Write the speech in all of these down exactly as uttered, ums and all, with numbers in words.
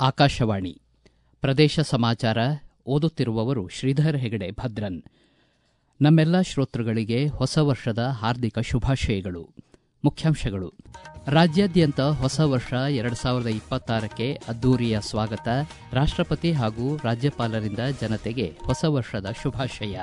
ಆಕಾಶವಾಣಿ ಪ್ರದೇಶ ಸಮಾಚಾರ ಓದುತ್ತಿರುವವರು ಶ್ರೀಧರ್ ಹೆಗಡೆ ಭದ್ರನ್. ನಮ್ಮೆಲ್ಲ ಶ್ರೋತೃಗಳಿಗೆ ಹೊಸ ವರ್ಷದ ಹಾರ್ದಿಕ ಶುಭಾಶಯಗಳು. ಮುಖ್ಯಾಂಶಗಳು: ರಾಜ್ಯಾದ್ಯಂತ ಹೊಸ ವರ್ಷ ಎರಡು ಸಾವಿರದ ಇಪ್ಪತ್ತಾರಕ್ಕೆ ಅದ್ದೂರಿಯ ಸ್ವಾಗತ. ರಾಷ್ಟಪತಿ ಹಾಗೂ ರಾಜ್ಯಪಾಲರಿಂದ ಜನತೆಗೆ ಹೊಸ ವರ್ಷದ ಶುಭಾಶಯ.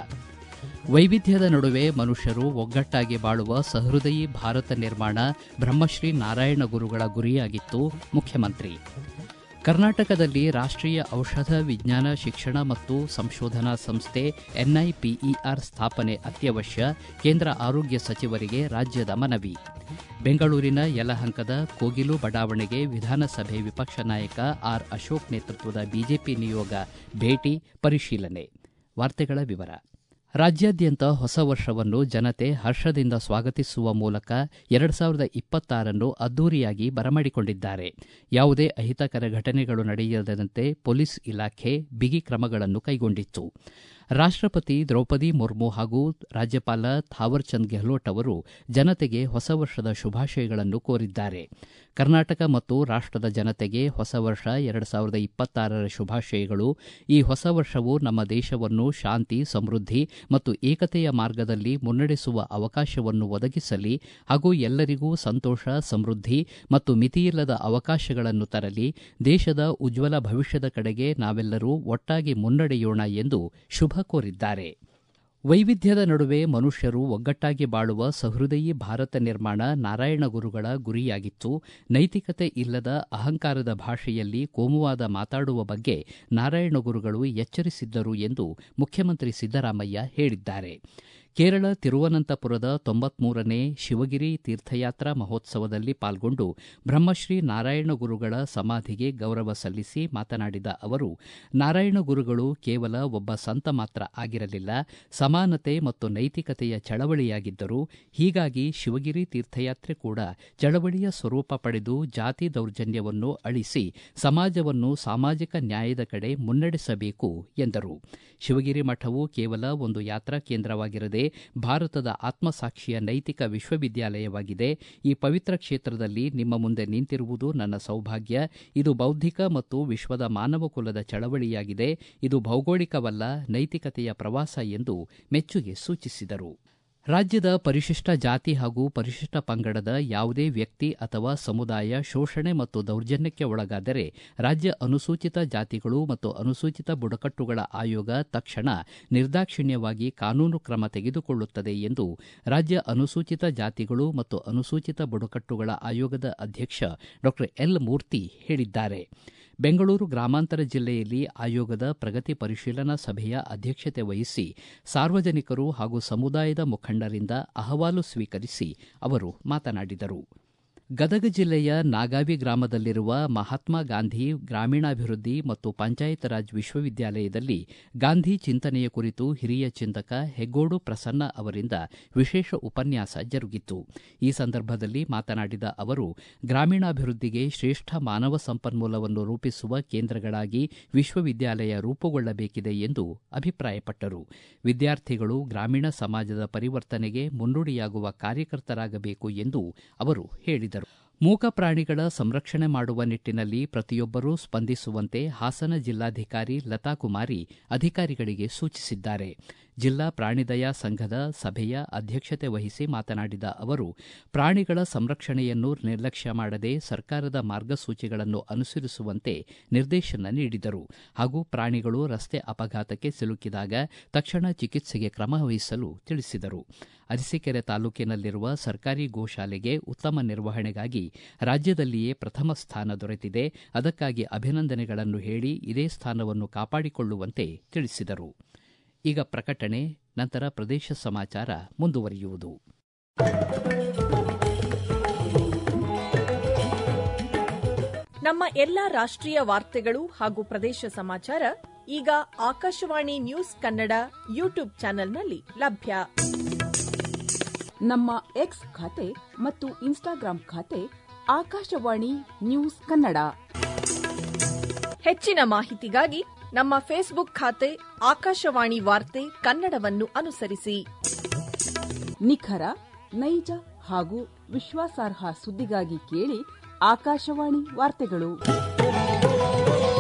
ವೈವಿಧ್ಯದ ನಡುವೆ ಮನುಷ್ಯರು ಒಗ್ಗಟ್ಟಾಗಿ ಬಾಳುವ ಸಹೃದಯಿ ಭಾರತ ನಿರ್ಮಾಣ ಬ್ರಹ್ಮಶ್ರೀ ನಾರಾಯಣ ಗುರುಗಳ ಗುರಿಯಾಗಿತ್ತು. ಮುಖ್ಯಮಂತ್ರಿ. ಕರ್ನಾಟಕದಲ್ಲಿ ರಾಷ್ಟೀಯ ಔಷಧ ವಿಜ್ಞಾನ ಶಿಕ್ಷಣ ಮತ್ತು ಸಂಶೋಧನಾ ಸಂಸ್ಥೆ ಎನ್ಐಪಿಇಆರ್ ಸ್ಥಾಪನೆ ಅತ್ಯವಶ್ಯ. ಕೇಂದ್ರ ಆರೋಗ್ಯ ಸಚಿವರಿಗೆ ರಾಜ್ಯದ ಮನವಿ. ಬೆಂಗಳೂರಿನ ಯಲಹಂಕದ ಕೋಗಿಲು ಬಡಾವಣೆಗೆ ವಿಧಾನಸಭೆ ವಿಪಕ್ಷ ನಾಯಕ ಆರ್ ಅಶೋಕ್ ನೇತೃತ್ವದ ಬಿಜೆಪಿ ನಿಯೋಗ ಭೇಟಿ, ಪರಿಶೀಲನೆ. ವಾರ್ತೆಗಳ ವಿವರ. ರಾಜ್ಯಾದ್ಯಂತ ಹೊಸ ವರ್ಷವನ್ನು ಜನತೆ ಹರ್ಷದಿಂದ ಸ್ವಾಗತಿಸುವ ಮೂಲಕ ಎರಡು ಸಾವಿರದ ಇಪ್ಪತ್ತಾರನ್ನು ಅದ್ದೂರಿಯಾಗಿ ಬರಮಾಡಿಕೊಂಡಿದ್ದಾರೆ. ಯಾವುದೇ ಅಹಿತಕರ ಘಟನೆಗಳು ನಡೆಯದಂತೆ ಪೊಲೀಸ್ ಇಲಾಖೆ ಬಿಗಿ ಕ್ರಮಗಳನ್ನು ಕೈಗೊಂಡಿತ್ತು. ರಾಷ್ಟಪತಿ ದ್ರೌಪದಿ ಮುರ್ಮು ಹಾಗೂ ರಾಜ್ಯಪಾಲ ಥಾವರ್ಚಂದ್ ಗೆಹ್ಲೋಟ್ ಅವರು ಜನತೆಗೆ ಹೊಸ ವರ್ಷದ ಶುಭಾಶಯಗಳನ್ನು ಕೋರಿದ್ದಾರೆ. ಕರ್ನಾಟಕ ಮತ್ತು ರಾಷ್ಟದ ಜನತೆಗೆ ಹೊಸ ವರ್ಷ ಎರಡು ಸಾವಿರದ ಇಪ್ಪತ್ತಾರರ ಶುಭಾಶಯಗಳು. ಈ ಹೊಸ ವರ್ಷವು ನಮ್ಮ ದೇಶವನ್ನು ಶಾಂತಿ, ಸಮೃದ್ಧಿ ಮತ್ತು ಏಕತೆಯ ಮಾರ್ಗದಲ್ಲಿ ಮುನ್ನಡೆಸುವ ಅವಕಾಶವನ್ನು ಒದಗಿಸಲಿ ಹಾಗೂ ಎಲ್ಲರಿಗೂ ಸಂತೋಷ, ಸಮೃದ್ಧಿ ಮತ್ತು ಮಿತಿಯಿಲ್ಲದ ಅವಕಾಶಗಳನ್ನು ತರಲಿ. ದೇಶದ ಉಜ್ವಲ ಭವಿಷ್ಯದ ಕಡೆಗೆ ನಾವೆಲ್ಲರೂ ಒಟ್ಟಾಗಿ ಮುನ್ನಡೆಯೋಣ ಎಂದು ಶುಭ ಕೋರಿದ್ದಾರೆ. ವೈವಿಧ್ಯದ ನಡುವೆ ಮನುಷ್ಯರು ಒಗ್ಗಟ್ಟಾಗಿ ಬಾಳುವ ಸಹೃದಯಿ ಭಾರತ ನಿರ್ಮಾಣ ನಾರಾಯಣ ಗುರುಗಳ ಗುರಿಯಾಗಿತ್ತು. ನೈತಿಕತೆ ಇಲ್ಲದ ಅಹಂಕಾರದ ಭಾಷೆಯಲ್ಲಿ ಕೋಮುವಾದ ಮಾತಾಡುವ ಬಗ್ಗೆ ನಾರಾಯಣ ಗುರುಗಳು ಎಚ್ಚರಿಸಿದ್ದರು ಎಂದು ಮುಖ್ಯಮಂತ್ರಿ ಸಿದ್ದರಾಮಯ್ಯ ಹೇಳಿದ್ದಾರೆ. ಕೇರಳ ತಿರುವನಂತಪುರದ ತೊಂಬತ್ಮೂರನೇ ಶಿವಗಿರಿ ತೀರ್ಥಯಾತ್ರಾ ಮಹೋತ್ಸವದಲ್ಲಿ ಪಾಲ್ಗೊಂಡು ಬ್ರಹ್ಮಶ್ರೀ ನಾರಾಯಣ ಗುರುಗಳ ಸಮಾಧಿಗೆ ಗೌರವ ಸಲ್ಲಿಸಿ ಮಾತನಾಡಿದ ಅವರು, ನಾರಾಯಣ ಗುರುಗಳು ಕೇವಲ ಒಬ್ಬ ಸಂತ ಮಾತ್ರ ಆಗಿರಲಿಲ್ಲ, ಸಮಾನತೆ ಮತ್ತು ನೈತಿಕತೆಯ ಚಳವಳಿಯಾಗಿದ್ದರು. ಹೀಗಾಗಿ ಶಿವಗಿರಿ ತೀರ್ಥಯಾತ್ರೆ ಕೂಡ ಚಳವಳಿಯ ಸ್ವರೂಪ ಪಡೆದು ಜಾತಿ ದೌರ್ಜನ್ಯವನ್ನು ಅಳಿಸಿ ಸಮಾಜವನ್ನು ಸಾಮಾಜಿಕ ನ್ಯಾಯದ ಕಡೆ ಮುನ್ನಡೆಸಬೇಕು ಎಂದರು. ಶಿವಗಿರಿ ಮಠವು ಕೇವಲ ಒಂದು ಯಾತ್ರಾ ಕೇಂದ್ರವಾಗಿರದೆ ಭಾರತದ ಆತ್ಮಸಾಕ್ಷಿಯ ನೈತಿಕ ವಿಶ್ವವಿದ್ಯಾಲಯವಾಗಿದೆ. ಈ ಪವಿತ್ರ ಕ್ಷೇತ್ರದಲ್ಲಿ ನಿಮ್ಮ ಮುಂದೆ ನಿಂತಿರುವುದು ನನ್ನ ಸೌಭಾಗ್ಯ. ಇದು ಬೌದ್ಧಿಕ ಮತ್ತು ವಿಶ್ವದ ಮಾನವ ಕುಲದ ಚಳವಳಿಯಾಗಿದೆ. ಇದು ಭೌಗೋಳಿಕವಲ್ಲ, ನೈತಿಕತೆಯ ಪ್ರವಾಸ ಎಂದು ಮೆಚ್ಚುಗೆ ಸೂಚಿಸಿದರು. ರಾಜ್ಯದ ಪರಿಶಿಷ್ಟ ಜಾತಿ ಹಾಗೂ ಪರಿಶಿಷ್ಟ ಪಂಗಡದ ಯಾವುದೇ ವ್ಯಕ್ತಿ ಅಥವಾ ಸಮುದಾಯ ಶೋಷಣೆ ಮತ್ತು ದೌರ್ಜನ್ಯಕ್ಕೆ ಒಳಗಾದರೆ ರಾಜ್ಯ ಅನುಸೂಚಿತ ಜಾತಿಗಳು ಮತ್ತು ಅನುಸೂಚಿತ ಬುಡಕಟ್ಟುಗಳ ಆಯೋಗ ತಕ್ಷಣ ನಿರ್ದಾಕ್ಷಿಣ್ಯವಾಗಿ ಕಾನೂನು ಕ್ರಮ ತೆಗೆದುಕೊಳ್ಳುತ್ತದೆ ಎಂದು ರಾಜ್ಯ ಅನುಸೂಚಿತ ಜಾತಿಗಳು ಮತ್ತು ಅನುಸೂಚಿತ ಬುಡಕಟ್ಟುಗಳ ಆಯೋಗದ ಅಧ್ಯಕ್ಷ ಡಾ ಎಲ್ ಮೂರ್ತಿ ಹೇಳಿದ್ದಾರೆ. ಬೆಂಗಳೂರು ಗ್ರಾಮಾಂತರ ಜಿಲ್ಲೆಯಲ್ಲಿ ಆಯೋಗದ ಪ್ರಗತಿ ಪರಿಶೀಲನಾ ಸಭೆಯ ಅಧ್ಯಕ್ಷತೆ ವಹಿಸಿ ಸಾರ್ವಜನಿಕರು ಹಾಗೂ ಸಮುದಾಯದ ಮುಖಂಡರಿಂದ ಅಹವಾಲು ಸ್ವೀಕರಿಸಿ ಅವರು ಮಾತನಾಡಿದರು. ಗದಗ ಜಿಲ್ಲೆಯ ನಾಗಾವಿ ಗ್ರಾಮದಲ್ಲಿರುವ ಮಹಾತ್ಮ ಗಾಂಧಿ ಗ್ರಾಮೀಣಾಭಿವೃದ್ಧಿ ಮತ್ತು ಪಂಚಾಯತ್ ರಾಜ್ ವಿಶ್ವವಿದ್ಯಾಲಯದಲ್ಲಿ ಗಾಂಧಿ ಚಿಂತನೆಯ ಕುರಿತು ಹಿರಿಯ ಚಿಂತಕ ಹೆಗ್ಗೋಡು ಪ್ರಸನ್ನ ಅವರಿಂದ ವಿಶೇಷ ಉಪನ್ಯಾಸ ಜರುಗಿತು. ಈ ಸಂದರ್ಭದಲ್ಲಿ ಮಾತನಾಡಿದ ಅವರು, ಗ್ರಾಮೀಣಾಭಿವೃದ್ಧಿಗೆ ಶ್ರೇಷ್ಠ ಮಾನವ ಸಂಪನ್ಮೂಲವನ್ನು ರೂಪಿಸುವ ಕೇಂದ್ರಗಳಾಗಿ ವಿಶ್ವವಿದ್ಯಾಲಯ ರೂಪುಗೊಳ್ಳಬೇಕಿದೆ ಎಂದು ಅಭಿಪ್ರಾಯಪಟ್ಟರು. ವಿದ್ಯಾರ್ಥಿಗಳು ಗ್ರಾಮೀಣ ಸಮಾಜದ ಪರಿವರ್ತನೆಗೆ ಮುನ್ನುಡಿಯಾಗುವ ಕಾರ್ಯಕರ್ತರಾಗಬೇಕು ಎಂದು ಅವರು ಹೇಳಿದರು. ಮೂಕ ಪ್ರಾಣಿಗಳ ಸಂರಕ್ಷಣೆ ಮಾಡುವ ನಿಟ್ಟಿನಲ್ಲಿ ಪ್ರತಿಯೊಬ್ಬರೂ ಸ್ಪಂದಿಸುವಂತೆ ಹಾಸನ ಜಿಲ್ಲಾಧಿಕಾರಿ ಲತಾ ಕುಮಾರಿ ಅಧಿಕಾರಿಗಳಿಗೆ ಸೂಚಿಸಿದ್ದಾರೆ. ಜಿಲ್ಲಾ ಪ್ರಾಣಿದಯಾ ಸಂಘದ ಸಭೆಯ ಅಧ್ಯಕ್ಷತೆ ವಹಿಸಿ ಮಾತನಾಡಿದ ಅವರು, ಪ್ರಾಣಿಗಳ ಸಂರಕ್ಷಣೆಯನ್ನು ನಿರ್ಲಕ್ಷ್ಯ ಮಾಡದೆ ಸರ್ಕಾರದ ಮಾರ್ಗಸೂಚಿಗಳನ್ನು ಅನುಸರಿಸುವಂತೆ ನಿರ್ದೇಶನ ನೀಡಿದರು. ಹಾಗೂ ಪ್ರಾಣಿಗಳು ರಸ್ತೆ ಅಪಘಾತಕ್ಕೆ ಸಿಲುಕಿದಾಗ ತಕ್ಷಣ ಚಿಕಿತ್ಸೆಗೆ ಕ್ರಮ ವಹಿಸಲು ತಿಳಿಸಿದರು. ಅರಸೀಕೆರೆ ತಾಲೂಕಿನಲ್ಲಿರುವ ಸರ್ಕಾರಿ ಗೋಶಾಲೆಗೆ ಉತ್ತಮ ನಿರ್ವಹಣೆಗಾಗಿ ರಾಜ್ಯದಲ್ಲಿಯೇ ಪ್ರಥಮ ಸ್ಥಾನ ದೊರೆತಿದೆ. ಅದಕ್ಕಾಗಿ ಅಭಿನಂದನೆಗಳನ್ನು ಹೇಳಿ ಇದೇ ಸ್ಥಾನವನ್ನು ಕಾಪಾಡಿಕೊಳ್ಳುವಂತೆ ತಿಳಿಸಿದರು. ಈಗ ಪ್ರಕಟಣೆ, ನಂತರ ಪ್ರದೇಶ ಸಮಾಚಾರ ಮುಂದುವರಿಯುವುದು. ನಮ್ಮ ಎಲ್ಲಾ ರಾಷ್ಟ್ರೀಯ ವಾರ್ತೆಗಳು ಹಾಗೂ ಪ್ರದೇಶ ಸಮಾಚಾರ ಈಗ ಆಕಾಶವಾಣಿ ನ್ಯೂಸ್ ಕನ್ನಡ ಯೂಟ್ಯೂಬ್ ಚಾನೆಲ್ನಲ್ಲಿ ಲಭ್ಯ. ನಮ್ಮ ಎಕ್ಸ್ ಖಾತೆ ಮತ್ತು ಇನ್ಸ್ಟಾಗ್ರಾಂ ಖಾತೆ ಆಕಾಶವಾಣಿ ನ್ಯೂಸ್ ಕನ್ನಡ. ಹೆಚ್ಚಿನ ಮಾಹಿತಿಗಾಗಿ ನಮ್ಮ ಫೇಸ್ಬುಕ್ ಖಾತೆ ಆಕಾಶವಾಣಿ ವಾರ್ತೆ ಕನ್ನಡವನ್ನು ಅನುಸರಿಸಿ. ನಿಖರ, ನೈಜ ಹಾಗೂ ವಿಶ್ವಾಸಾರ್ಹ ಸುದ್ದಿಗಾಗಿ ಕೇಳಿ ಆಕಾಶವಾಣಿ ವಾರ್ತೆಗಳು.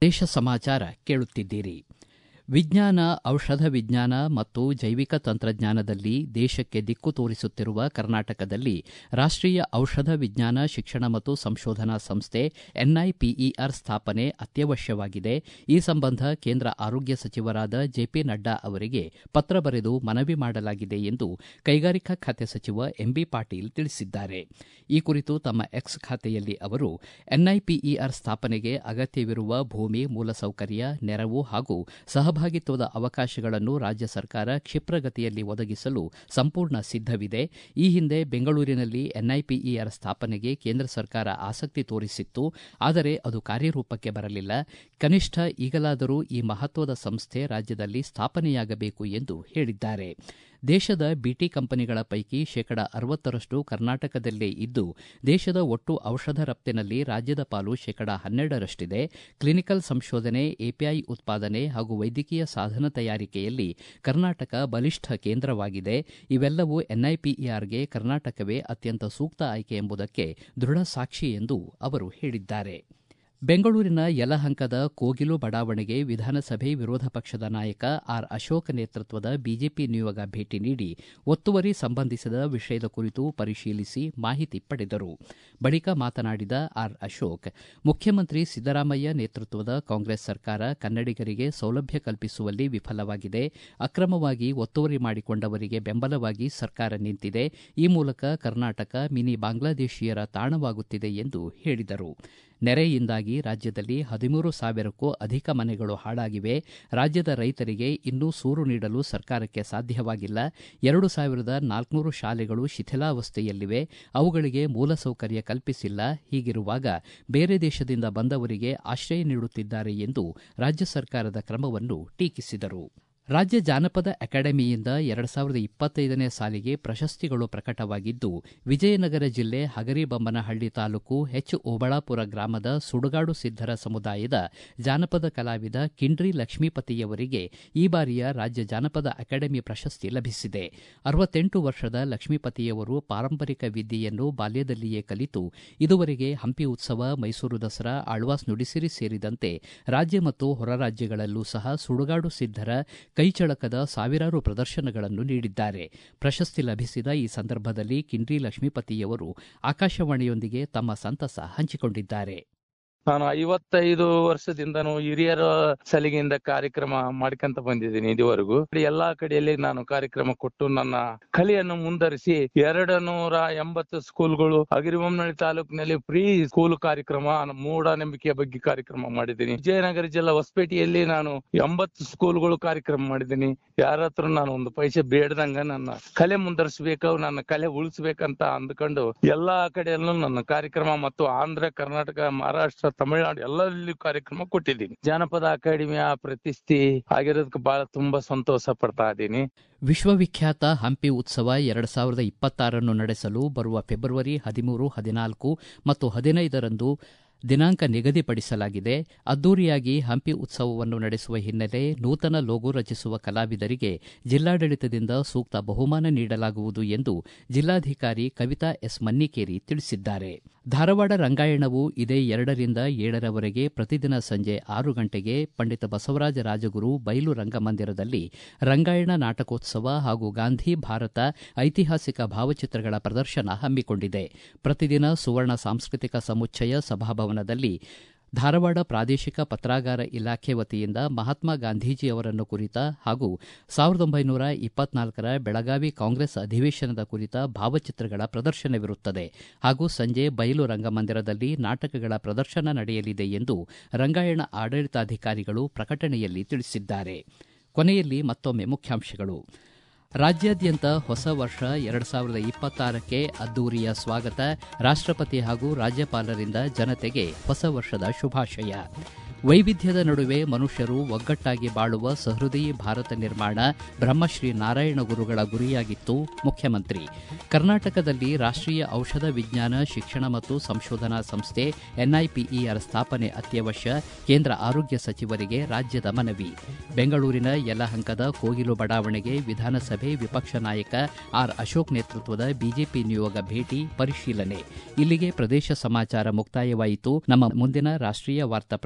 ದೇಶ ಸಮಾಚಾರ ಕೇಳುತ್ತಿದ್ದೀರಿ. ವಿಜ್ಞಾನ, ಔಷಧ ವಿಜ್ಞಾನ ಮತ್ತು ಜೈವಿಕ ತಂತ್ರಜ್ಞಾನದಲ್ಲಿ ದೇಶಕ್ಕೆ ದಿಕ್ಕು ತೋರಿಸುತ್ತಿರುವ ಕರ್ನಾಟಕದಲ್ಲಿ ರಾಷ್ಟೀಯ ಔಷಧ ವಿಜ್ಞಾನ ಶಿಕ್ಷಣ ಮತ್ತು ಸಂಶೋಧನಾ ಸಂಸ್ಥೆ ಎನ್ಐಪಿಇಆರ್ ಸ್ಥಾಪನೆ ಅತ್ಯವಶ್ಯವಾಗಿದೆ. ಈ ಸಂಬಂಧ ಕೇಂದ್ರ ಆರೋಗ್ಯ ಸಚಿವರಾದ ಜೆಪಿ ನಡ್ಡಾ ಅವರಿಗೆ ಪತ್ರ ಬರೆದು ಮನವಿ ಮಾಡಲಾಗಿದೆ ಎಂದು ಕೈಗಾರಿಕಾ ಖಾತೆ ಸಚಿವ ಎಂಬಿ ಪಾಟೀಲ್ ತಿಳಿಸಿದ್ದಾರೆ. ಈ ಕುರಿತು ತಮ್ಮ ಎಕ್ಸ್ ಖಾತೆಯಲ್ಲಿ ಅವರು ಎನ್ಐಪಿಇಆರ್ ಸ್ಥಾಪನೆಗೆ ಅಗತ್ಯವಿರುವ ಭೂಮಿ, ಮೂಲಸೌಕರ್ಯ, ನೆರವು ಹಾಗೂ ಸಹ ಸಹಭಾಗಿತ್ವದ ಅವಕಾಶಗಳನ್ನು ರಾಜ್ಯ ಸರ್ಕಾರ ಕ್ಷಿಪ್ರಗತಿಯಲ್ಲಿ ಒದಗಿಸಲು ಸಂಪೂರ್ಣ ಸಿದ್ದವಿದೆ. ಈ ಹಿಂದೆ ಬೆಂಗಳೂರಿನಲ್ಲಿ ಎನ್ಐಪಿಇಆರ್ ಸ್ಥಾಪನೆಗೆ ಕೇಂದ್ರ ಸರ್ಕಾರ ಆಸಕ್ತಿ ತೋರಿಸಿತ್ತು. ಆದರೆ ಅದು ಕಾರ್ಯರೂಪಕ್ಕೆ ಬರಲಿಲ್ಲ. ಕನಿಷ್ಠ ಈಗಲಾದರೂ ಈ ಮಹತ್ವದ ಸಂಸ್ಥೆ ರಾಜ್ಯದಲ್ಲಿ ಸ್ಥಾಪನೆಯಾಗಬೇಕು ಎಂದು ಹೇಳಿದ್ದಾರೆ. ದೇಶದ ಬಿಟಿ ಕಂಪನಿಗಳ ಪೈಕಿ ಶೇಕಡ ಅರವತ್ತರಷ್ಟು ಕರ್ನಾಟಕದಲ್ಲೇ ಇದ್ದು, ದೇಶದ ಒಟ್ಟು ಔಷಧ ರಫ್ತಿನಲ್ಲಿ ರಾಜ್ಯದ ಪಾಲು ಶೇಕಡ ಹನ್ನೆರಡರಷ್ಟಿದೆ. ಕ್ಲಿನಿಕಲ್ ಸಂಶೋಧನೆ, ಎಪಿಐ ಉತ್ಪಾದನೆ ಹಾಗೂ ವೈದ್ಯಕೀಯ ಸಾಧನ ತಯಾರಿಕೆಯಲ್ಲಿ ಕರ್ನಾಟಕ ಬಲಿಷ್ಠ ಕೇಂದ್ರವಾಗಿದೆ. ಇವೆಲ್ಲವೂ ಎನ್ಐಪಿಇಆರ್ಗೆ ಕರ್ನಾಟಕವೇ ಅತ್ಯಂತ ಸೂಕ್ತ ಆಯ್ಕೆ ಎಂಬುದಕ್ಕೆ ದೃಢ ಸಾಕ್ಷಿ ಎಂದು ಅವರು ಹೇಳಿದ್ದಾರೆ. ಬೆಂಗಳೂರಿನ ಯಲಹಂಕದ ಕೋಗಿಲು ಬಡಾವಣೆಗೆ ವಿಧಾನಸಭೆ ವಿರೋಧ ಪಕ್ಷದ ನಾಯಕ ಆರ್ ಅಶೋಕ್ ನೇತೃತ್ವದ ಬಿಜೆಪಿ ನಿಯೋಗ ಭೇಟಿ ನೀಡಿ ಒತ್ತುವರಿ ಸಂಬಂಧಿಸಿದ ವಿಷಯದ ಕುರಿತು ಪರಿಶೀಲಿಸಿ ಮಾಹಿತಿ ಪಡೆದರು. ಬಳಿಕ ಮಾತನಾಡಿದ ಆರ್ ಅಶೋಕ್, ಮುಖ್ಯಮಂತ್ರಿ ಸಿದ್ದರಾಮಯ್ಯ ನೇತೃತ್ವದ ಕಾಂಗ್ರೆಸ್ ಸರ್ಕಾರ ಕನ್ನಡಿಗರಿಗೆ ಸೌಲಭ್ಯ ಕಲ್ಪಿಸುವಲ್ಲಿ ವಿಫಲವಾಗಿದೆ. ಅಕ್ರಮವಾಗಿ ಒತ್ತುವರಿ ಮಾಡಿಕೊಂಡವರಿಗೆ ಬೆಂಬಲವಾಗಿ ಸರ್ಕಾರ ನಿಂತಿದೆ. ಈ ಮೂಲಕ ಕರ್ನಾಟಕ ಮಿನಿ ಬಾಂಗ್ಲಾದೇಶಿಯರ ತಾಣವಾಗುತ್ತಿದೆ ಎಂದು ಹೇಳಿದರು. ನೆರೆಯಿಂದಾಗಿ ರಾಜ್ಯದಲ್ಲಿ ಹದಿಮೂರು ಸಾವಿರಕ್ಕೂ ಅಧಿಕ ಮನೆಗಳು ಹಾಳಾಗಿವೆ. ರಾಜ್ಯದ ರೈತರಿಗೆ ಇನ್ನೂ ಸೂರು ನೀಡಲು ಸರ್ಕಾರಕ್ಕೆ ಸಾಧ್ಯವಾಗಿಲ್ಲ. ಎರಡು ಸಾವಿರದ ನಾಲ್ಕುನೂರು ಶಾಲೆಗಳು ಶಿಥಿಲಾವಸ್ಥೆಯಲ್ಲಿವೆ. ಅವುಗಳಿಗೆ ಮೂಲಸೌಕರ್ಯ ಕಲ್ಪಿಸಿಲ್ಲ. ಹೀಗಿರುವಾಗ ಬೇರೆ ದೇಶದಿಂದ ಬಂದವರಿಗೆ ಆಶ್ರಯ ನೀಡುತ್ತಿದ್ದಾರೆ ಎಂದು ರಾಜ್ಯ ಸರ್ಕಾರದ ಕ್ರಮವನ್ನು ಟೀಕಿಸಿದರು. ರಾಜ್ಯ ಜಾನಪದ ಅಕಾಡೆಮಿಯಿಂದ ಎರಡು ಸಾವಿರದ ಇಪ್ಪತ್ತೈದನೇ ಸಾಲಿಗೆ ಪ್ರಶಸ್ತಿಗಳು ಪ್ರಕಟವಾಗಿದ್ದು, ವಿಜಯನಗರ ಜಿಲ್ಲೆ ಹಗರಿಬೊಮ್ಮನಹಳ್ಳಿ ತಾಲೂಕು ಹೆಚ್ ಓಬಳಾಪುರ ಗ್ರಾಮದ ಸುಡುಗಾಡು ಸಿದ್ದರ ಸಮುದಾಯದ ಜಾನಪದ ಕಲಾವಿದ ಕಿಂಡ್ರಿ ಲಕ್ಷ್ಮೀಪತಿಯವರಿಗೆ ಈ ಬಾರಿಯ ರಾಜ್ಯ ಜಾನಪದ ಅಕಾಡೆಮಿ ಪ್ರಶಸ್ತಿ ಲಭಿಸಿದೆ. ಅರವತ್ತೆಂಟು ವರ್ಷದ ಲಕ್ಷ್ಮೀಪತಿಯವರು ಪಾರಂಪರಿಕ ವಿದ್ಯೆಯನ್ನು ಬಾಲ್ಯದಲ್ಲಿಯೇ ಕಲಿತು ಇದುವರೆಗೆ ಹಂಪಿ ಉತ್ಸವ, ಮೈಸೂರು ದಸರಾ, ಆಳ್ವಾಸ್ ನುಡಿಸಿರಿ ಸೇರಿದಂತೆ ರಾಜ್ಯ ಮತ್ತು ಹೊರ ರಾಜ್ಯಗಳಲ್ಲೂ ಸಹ ಸುಡುಗಾಡು ಸಿದ್ದರ ಕೈಚಳಕದ ಸಾವಿರಾರು ಪ್ರದರ್ಶನಗಳನ್ನು ನೀಡಿದ್ದಾರೆ. ಪ್ರಶಸ್ತಿ ಲಭಿಸಿದ ಈ ಸಂದರ್ಭದಲ್ಲಿ ಕಿಂಡ್ರಿ ಲಕ್ಷ್ಮೀಪತಿಯವರು ಆಕಾಶವಾಣಿಯೊಂದಿಗೆ ತಮ್ಮ ಸಂತಸ ಹಂಚಿಕೊಂಡಿದ್ದಾರೆ. ನಾನು ಐವತ್ತೈದು ವರ್ಷದಿಂದನೂ ಹಿರಿಯರ ಸಲಿಗೆಯಿಂದ ಕಾರ್ಯಕ್ರಮ ಮಾಡ್ಕೊಂತ ಬಂದಿದ್ದೀನಿ. ಇದುವರೆಗೂ ಎಲ್ಲಾ ಕಡೆಯಲ್ಲಿ ನಾನು ಕಾರ್ಯಕ್ರಮ ಕೊಟ್ಟು ನನ್ನ ಕಲೆಯನ್ನು ಮುಂದರಿಸಿ ಎರಡು ನೂರ ಎಂಬತ್ತು ಸ್ಕೂಲ್ಗಳು ಹಗರಿಬೊಮ್ಮನಹಳ್ಳಿ ತಾಲೂಕಿನಲ್ಲಿ ಫ್ರೀ ಸ್ಕೂಲ್ ಕಾರ್ಯಕ್ರಮ, ಮೂಢನಂಬಿಕೆಯ ಬಗ್ಗೆ ಕಾರ್ಯಕ್ರಮ ಮಾಡಿದ್ದೀನಿ. ವಿಜಯನಗರ ಜಿಲ್ಲಾ ಹೊಸಪೇಟೆಯಲ್ಲಿ ನಾನು ಎಂಬತ್ತು ಸ್ಕೂಲ್ಗಳು ಕಾರ್ಯಕ್ರಮ ಮಾಡಿದ್ದೀನಿ. ಯಾರ ಹತ್ರ ನಾನು ಒಂದು ಪೈಸೆ ಬೇಡದಂಗ ನನ್ನ ಕಲೆ ಮುಂದರಿಸಬೇಕು, ನನ್ನ ಕಲೆ ಉಳಿಸ್ಬೇಕಂತ ಅಂದ್ಕೊಂಡು ಎಲ್ಲಾ ಕಡೆಯಲ್ಲೂ ನನ್ನ ಕಾರ್ಯಕ್ರಮ ಮತ್ತು ಆಂಧ್ರ, ಕರ್ನಾಟಕ, ಮಹಾರಾಷ್ಟ್ರ, ತಮಿಳುನಾಡು ಎಲ್ಲರಲ್ಲಿ ಕಾರ್ಯಕ್ರಮ ಕೊಟ್ಟಿದ್ದೀನಿ. ಜಾನಪದ ಅಕಾಡೆಮಿಯ ಪ್ರತಿಷ್ಠೆ ಆಗಿರೋದಕ್ಕೆ ಬಹಳ ತುಂಬಾ ಸಂತೋಷ ಪಡ್ತಾ ಇದ್ದೀನಿ. ವಿಶ್ವವಿಖ್ಯಾತ ಹಂಪಿ ಉತ್ಸವ ಎರಡು ಸಾವಿರದ ಇಪ್ಪತ್ತಾರನ್ನು ನಡೆಸಲು ಬರುವ ಫೆಬ್ರವರಿ ಹದಿಮೂರು, ಹದಿನಾಲ್ಕು ಮತ್ತು ಹದಿನೈದರಂದು ದಿನಾಂಕ ನಿಗದಿಪಡಿಸಲಾಗಿದೆ. ಅದ್ದೂರಿಯಾಗಿ ಹಂಪಿ ಉತ್ಸವವನ್ನು ನಡೆಸುವ ಹಿನ್ನೆಲೆ ನೂತನ ಲೋಗೋ ರಚಿಸುವ ಕಲಾವಿದರಿಗೆ ಜಿಲ್ಲಾಡಳಿತದಿಂದ ಸೂಕ್ತ ಬಹುಮಾನ ನೀಡಲಾಗುವುದು ಎಂದು ಜಿಲ್ಲಾಧಿಕಾರಿ ಕವಿತಾ ಎಸ್ ಮನ್ನಿಕೇರಿ ತಿಳಿಸಿದ್ದಾರೆ. ಧಾರವಾಡ ರಂಗಾಯಣವು ಇದೇ ಎರಡರಿಂದ ಏಳರವರೆಗೆ ಪ್ರತಿದಿನ ಸಂಜೆ ಆರು ಗಂಟೆಗೆ ಪಂಡಿತ ಬಸವರಾಜ ರಾಜಗುರು ಬಯಲು ರಂಗಮಂದಿರದಲ್ಲಿ ರಂಗಾಯಣ ನಾಟಕೋತ್ಸವ ಹಾಗೂ ಗಾಂಧಿ ಭಾರತ ಐತಿಹಾಸಿಕ ಭಾವಚಿತ್ರಗಳ ಪ್ರದರ್ಶನ ಹಮ್ಮಿಕೊಂಡಿದೆ. ಪ್ರತಿದಿನ ಸುವರ್ಣ ಸಾಂಸ್ಕೃತಿಕ ಸಮುಚ್ಚಯ ಸಭಾಭವನದಲ್ಲಿ ಧಾರವಾಡ ಪ್ರಾದೇಶಿಕ ಪತ್ರಾಗಾರ ಇಲಾಖೆ ವತಿಯಿಂದ ಮಹಾತ್ಮ ಗಾಂಧೀಜಿಯವರನ್ನು ಕುರಿತ ಹಾಗೂ ಸಾವಿರದ ಒಂಬೈನೂರ ಇಪ್ಪತ್ನಾಲ್ಕರ ಬೆಳಗಾವಿ ಕಾಂಗ್ರೆಸ್ ಅಧಿವೇಶನದ ಕುರಿತ ಭಾವಚಿತ್ರಗಳ ಪ್ರದರ್ಶನವಿರುತ್ತದೆ ಹಾಗೂ ಸಂಜೆ ಬಯಲು ರಂಗಮಂದಿರದಲ್ಲಿ ನಾಟಕಗಳ ಪ್ರದರ್ಶನ ನಡೆಯಲಿದೆ ಎಂದು ರಂಗಾಯಣ ಆಡಳಿತಾಧಿಕಾರಿಗಳು ಪ್ರಕಟಣೆಯಲ್ಲಿ ತಿಳಿಸಿದ್ದಾರೆ. ಕೊನೆಯಲ್ಲಿ ಮತ್ತೊಮ್ಮೆ ಮುಖ್ಯಾಂಶಗಳು. ರಾಜ್ಯಾದ್ಯಂತ ಹೊಸ ವರ್ಷ ಎರಡು ಸಾವಿರದ ಇಪ್ಪತ್ತಾರಕ್ಕೆ ಅದ್ದೂರಿಯ ಸ್ವಾಗತ. ರಾಷ್ಟ್ರಪತಿ ಹಾಗೂ ರಾಜ್ಯಪಾಲರಿಂದ ಜನತೆಗೆ ಹೊಸ ವರ್ಷದ ಶುಭಾಶಯ. ವೈವಿಧ್ಯದ ನಡುವೆ ಮನುಷ್ಯರು ಒಗ್ಗಟ್ಟಾಗಿ ಬಾಳುವ ಸಹೃದಯಿ ಭಾರತ ನಿರ್ಮಾಣ ಬ್ರಹ್ಮಶ್ರೀ ನಾರಾಯಣ ಗುರುಗಳ ಗುರಿಯಾಗಿತ್ತು. ಮುಖ್ಯಮಂತ್ರಿ. ಕರ್ನಾಟಕದಲ್ಲಿ ರಾಷ್ಟೀಯ ಔಷಧ ವಿಜ್ಞಾನ ಶಿಕ್ಷಣ ಮತ್ತು ಸಂಶೋಧನಾ ಸಂಸ್ಥೆ ಎನ್ಐಪಿಇಆರ್ ಸ್ಥಾಪನೆ ಅತ್ಯವಶ್ಯ. ಕೇಂದ್ರ ಆರೋಗ್ಯ ಸಚಿವರಿಗೆ ರಾಜ್ಯದ ಮನವಿ. ಬೆಂಗಳೂರಿನ ಯಲಹಂಕದ ಕೋಗಿಲು ಬಡಾವಣೆಗೆ ವಿಧಾನಸಭೆ ವಿಪಕ್ಷ ನಾಯಕ ಆರ್ ಅಶೋಕ್ ನೇತೃತ್ವದ ಬಿಜೆಪಿ ನಿಯೋಗ ಭೇಟಿ ಪರಿಶೀಲನೆ. ಇಲ್ಲಿಗೆ ಪ್ರದೇಶ ಸಮಾಚಾರ ಮುಕ್ತಾಯವಾಯಿತು. ನಮ್ಮ ಮುಂದಿನ ರಾಷ್ಟೀಯ ವಾರ್ತಾ ಪ್ರಸಾರ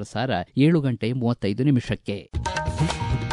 ಏಳು ಗಂಟೆ ಮೂವತ್ತೈದು ನಿಮಿಷಕ್ಕೆ.